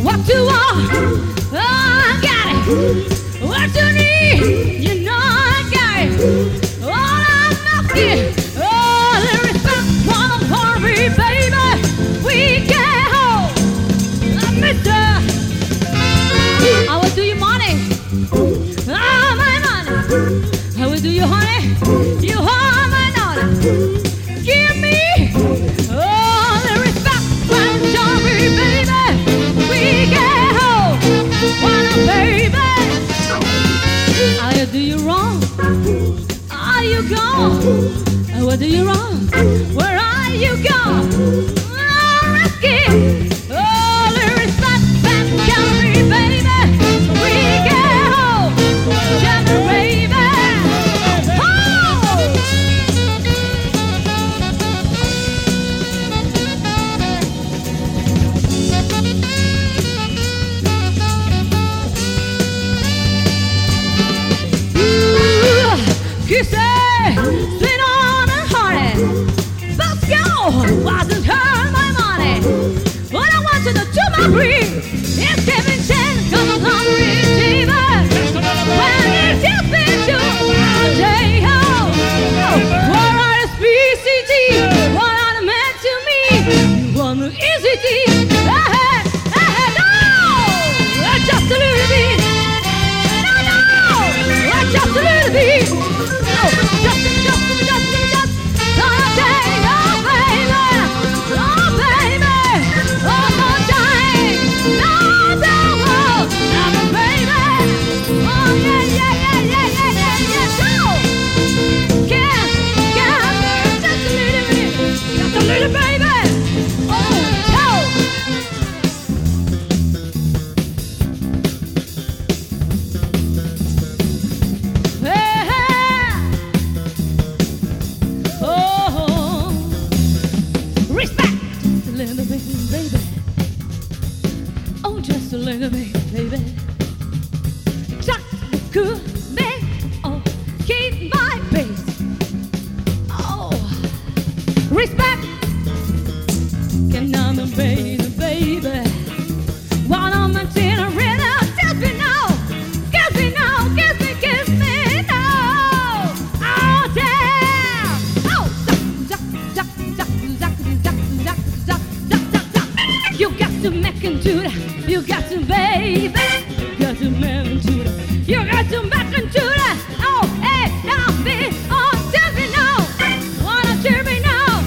what you want, oh, I got it. What you need, you know I got it. All I'm asking, oh, the respect, what I'm hungry, baby. We get home, mister. I will do your money, oh, my money. I will do you, honey. You are my daughter. Give me all the respect, what I'm hungry, baby. We get home, wanna, baby. I do you wrong? Are you gone? What do you wrong? Where are you gone? Oh, risky. All the respect and carry, baby. We get home, Jammy, baby. You say, sit on and honey. Let's go. Wasn't her my money. What I want you to do my breed is give me chance, cause I'm hungry, Steven. When it's just been too all day, what are the PCG? What are the men to me? You want the easy tea? No! Just a little bit. No! Just a little bit. Just a little bit, baby. Just could make or keep my pace. Oh, respect can I'm a baby, baby. While I'm a dinner rhythm, kiss me now, kiss me now, kiss me, kiss me now. Oh, damn. Oh, you got to make and do that. You got to, baby. You got to make and do that. You got to make and do that. Oh, hey, I'll be on TV now. Wanna cheer me now?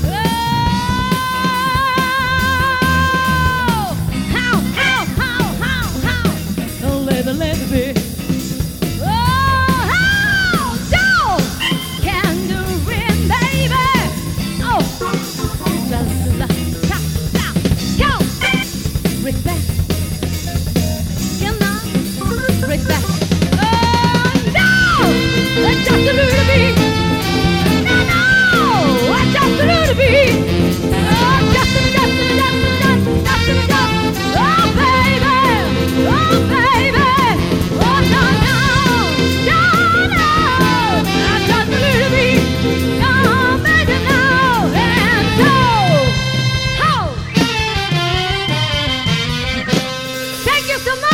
Oh, how? Oh, let it be. Oh, how? So, can you win, baby? Oh, respect. Respect. Oh no! Just a little bit. No, just a little bit. Oh, just a oh baby, oh baby, oh no, just a little bit. Oh baby, no, and so, ho. Thank you so much.